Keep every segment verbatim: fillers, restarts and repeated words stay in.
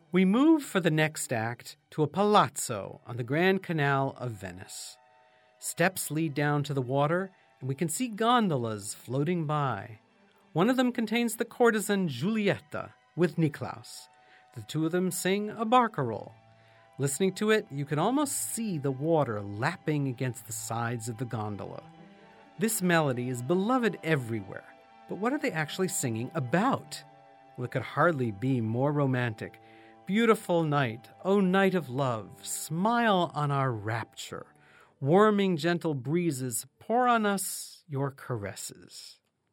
We move for the next act to a palazzo on the Grand Canal of Venice. Steps lead down to the water, and we can see gondolas floating by. One of them contains the courtesan Giulietta with Niklaus. The two of them sing a barcarolle. Listening to it, you can almost see the water lapping against the sides of the gondola. This melody is beloved everywhere, but what are they actually singing about? Well, it could hardly be more romantic. Beautiful night, O night of love, smile on our rapture. Warming gentle breezes, pour on us your caresses.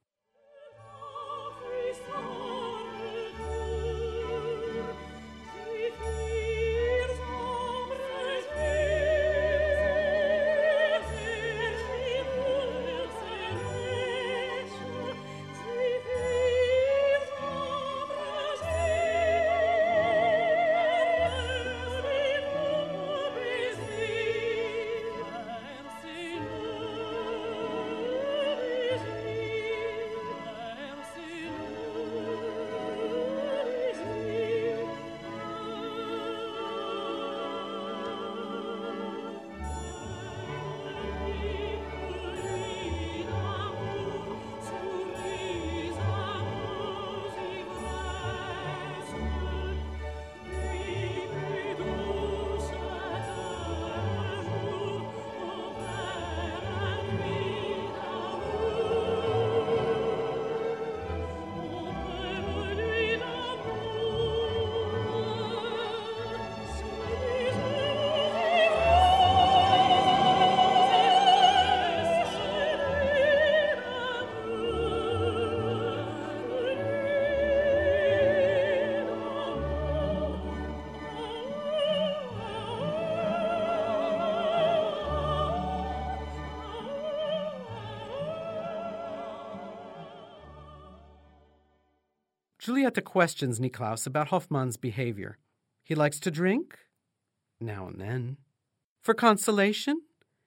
Giulietta questions Niklaus about Hoffmann's behavior. He likes to drink? Now and then. For consolation?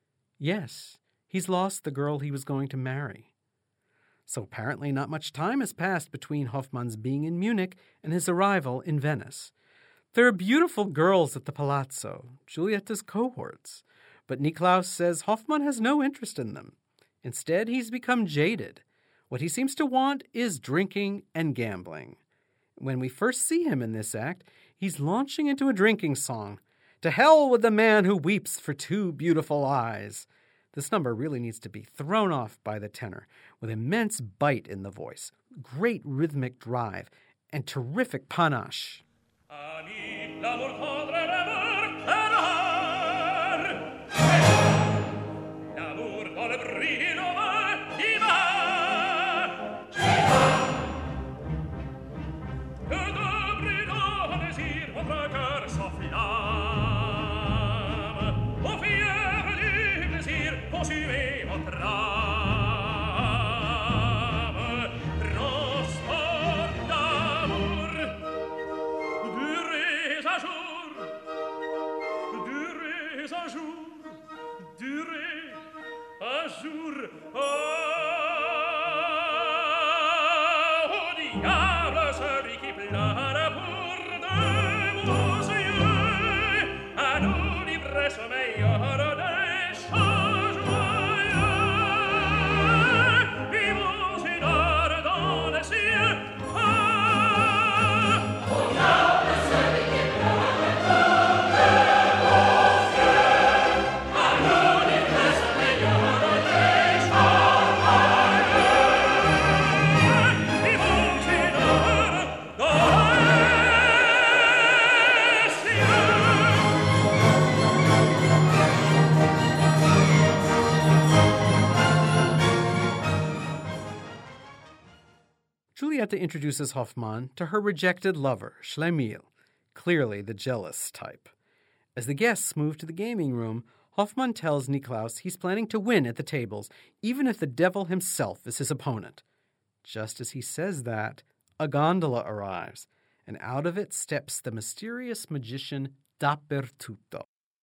Yes, he's lost the girl he was going to marry. So apparently not much time has passed between Hoffmann's being in Munich and his arrival in Venice. There are beautiful girls at the palazzo, Giulietta's cohorts, but Niklaus says Hoffmann has no interest in them. Instead, he's become jaded. What he seems to want is drinking and gambling. When we first see him in this act, he's launching into a drinking song. To hell with the man who weeps for two beautiful eyes. This number really needs to be thrown off by the tenor, with immense bite in the voice, great rhythmic drive, and terrific panache. Giulietta introduces Hoffmann to her rejected lover, Schlemiel, clearly the jealous type. As the guests move to the gaming room, Hoffmann tells Niklaus he's planning to win at the tables, even if the devil himself is his opponent. Just as he says that, a gondola arrives, and out of it steps the mysterious magician Dappertutto.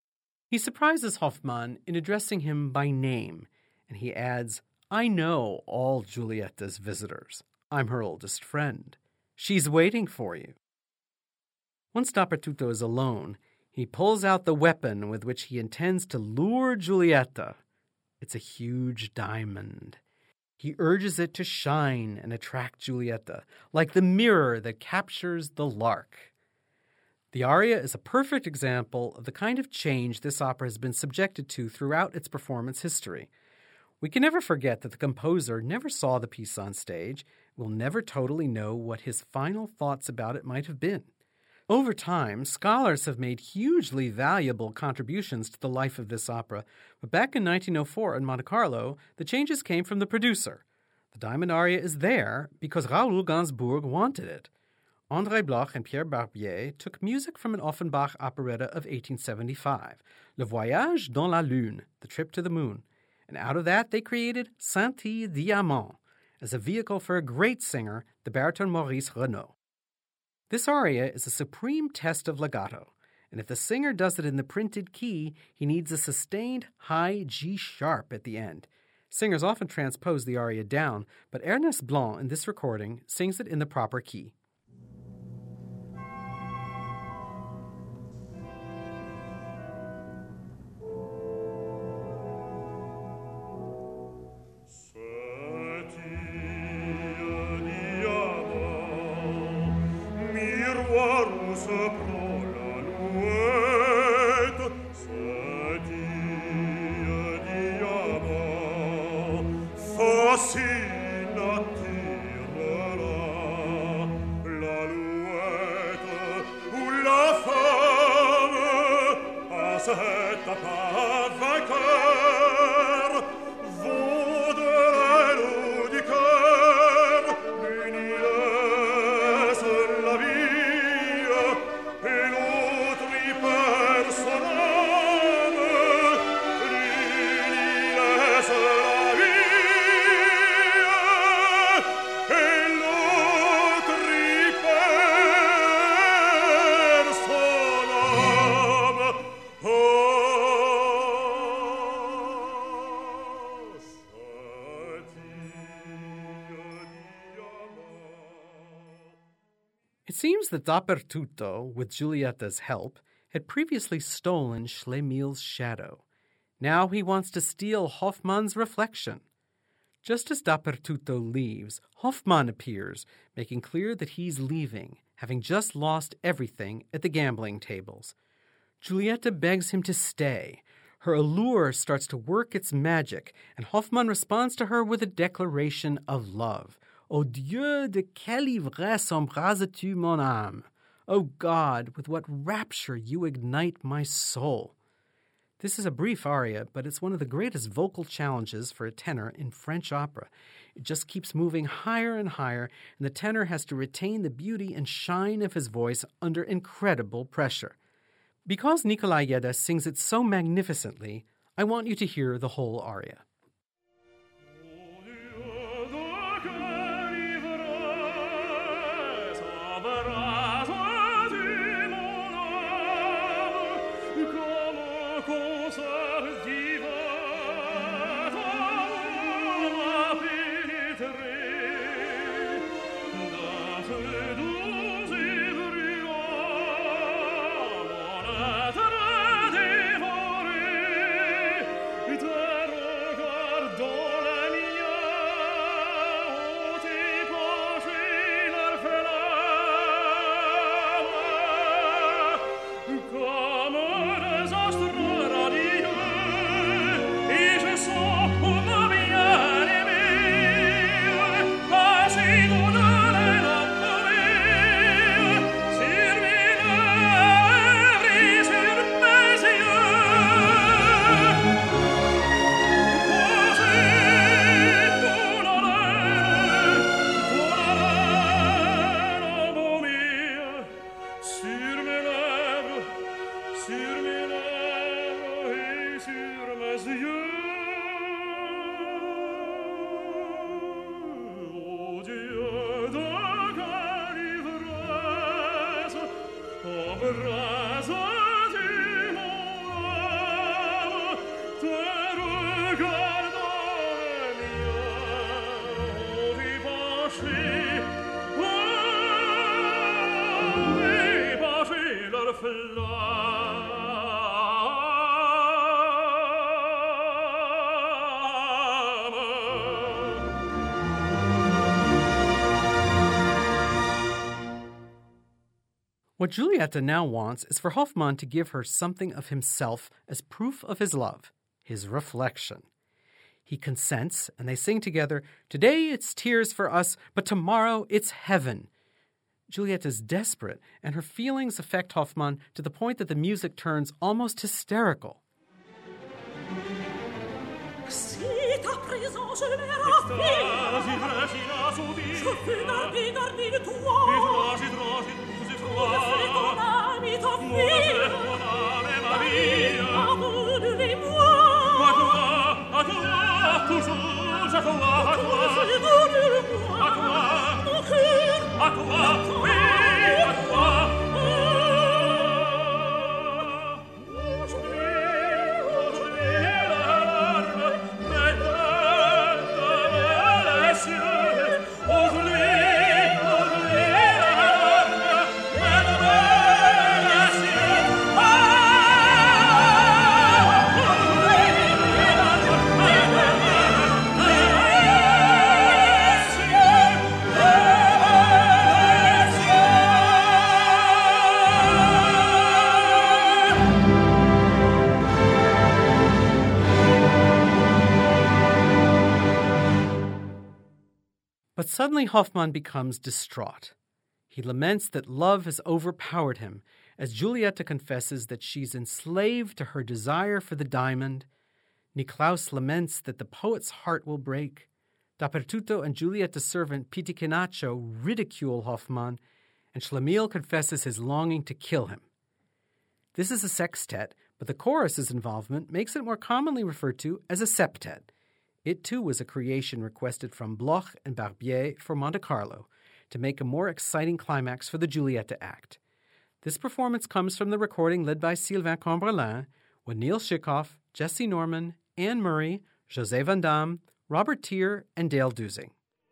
He surprises Hoffmann in addressing him by name, and he adds, "I know all Giulietta's visitors. I'm her oldest friend. She's waiting for you." Once Dappertutto is alone, he pulls out the weapon with which he intends to lure Giulietta. It's a huge diamond. He urges it to shine and attract Giulietta, like the mirror that captures the lark. The aria is a perfect example of the kind of change this opera has been subjected to throughout its performance history. We can never forget that the composer never saw the piece on stage, will never totally know what his final thoughts about it might have been. Over time, scholars have made hugely valuable contributions to the life of this opera, but back in nineteen oh four in Monte Carlo, the changes came from the producer. The Diamond aria is there because Raoul Gainsbourg wanted it. André Bloch and Pierre Barbier took music from an Offenbach operetta of eighteen seventy-five, Le Voyage dans la Lune, The Trip to the Moon, and out of that they created Scintille Diamant as a vehicle for a great singer, the baritone Maurice Renaud. This aria is a supreme test of legato, and if the singer does it in the printed key, he needs a sustained high G sharp at the end. Singers often transpose the aria down, but Ernest Blanc in this recording sings it in the proper key. It seems that Dappertutto, with Giulietta's help, had previously stolen Schlemil's shadow. Now he wants to steal Hoffmann's reflection. Just as Dappertutto leaves, Hoffmann appears, making clear that he's leaving, having just lost everything at the gambling tables. Giulietta begs him to stay. Her allure starts to work its magic, and Hoffmann responds to her with a declaration of love. O Dieu, de quelle ivresse embrases-tu mon âme? O God, with what rapture you ignite my soul. This is a brief aria, but it's one of the greatest vocal challenges for a tenor in French opera. It just keeps moving higher and higher, and the tenor has to retain the beauty and shine of his voice under incredible pressure. Because Nikolai Yeda sings it so magnificently, I want you to hear the whole aria. What Giulietta now wants is for Hoffmann to give her something of himself as proof of his love, his reflection. He consents, and they sing together, "Today it's tears for us, but tomorrow it's heaven." Giulietta is desperate, and her feelings affect Hoffmann to the point that the music turns almost hysterical. But suddenly Hoffmann becomes distraught. He laments that love has overpowered him, as Giulietta confesses that she's enslaved to her desire for the diamond. Nicklaus laments that the poet's heart will break. Dappertutto and Giulietta's servant Pitichinaccio ridicule Hoffmann, and Schlemiel confesses his longing to kill him. This is a sextet, but the chorus's involvement makes it more commonly referred to as a septet. It too was a creation requested from Bloch and Barbier for Monte Carlo to make a more exciting climax for the Giulietta act. This performance comes from the recording led by Sylvain Cambrelin, with Neil Schikoff, Jesse Norman, Anne Murray, José Van Damme, Robert Tier, and Dale Dusing.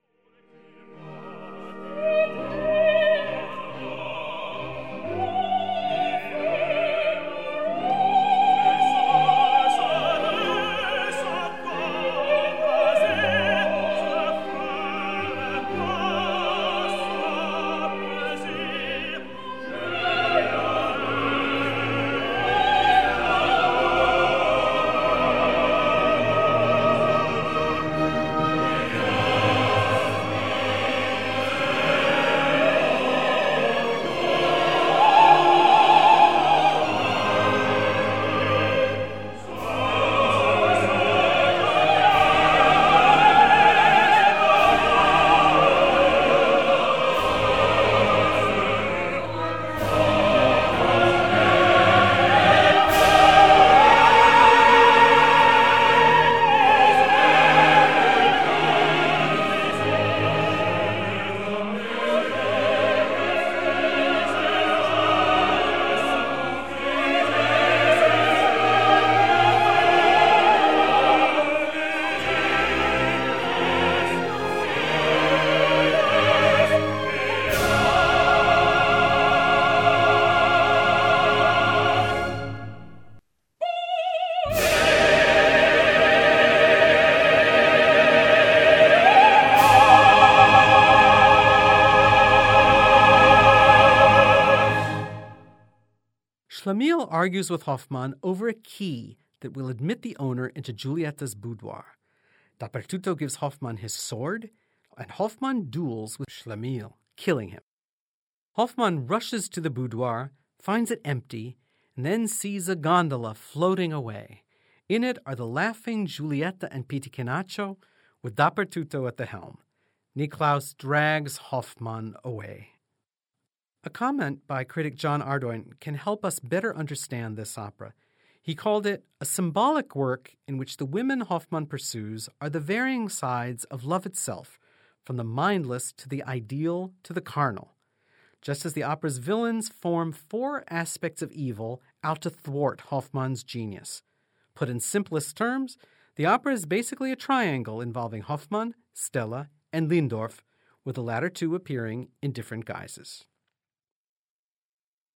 Schlemiel argues with Hoffmann over a key that will admit the owner into Giulietta's boudoir. Dappertutto gives Hoffmann his sword, and Hoffmann duels with Schlemiel, killing him. Hoffmann rushes to the boudoir, finds it empty, and then sees a gondola floating away. In it are the laughing Giulietta and Pitichinaccio, with Dappertutto at the helm. Nicklaus drags Hoffmann away. A comment by critic John Ardoin can help us better understand this opera. He called it a symbolic work in which the women Hoffmann pursues are the varying sides of love itself, from the mindless to the ideal to the carnal. Just as the opera's villains form four aspects of evil out to thwart Hoffmann's genius. Put in simplest terms, the opera is basically a triangle involving Hoffmann, Stella, and Lindorf, with the latter two appearing in different guises.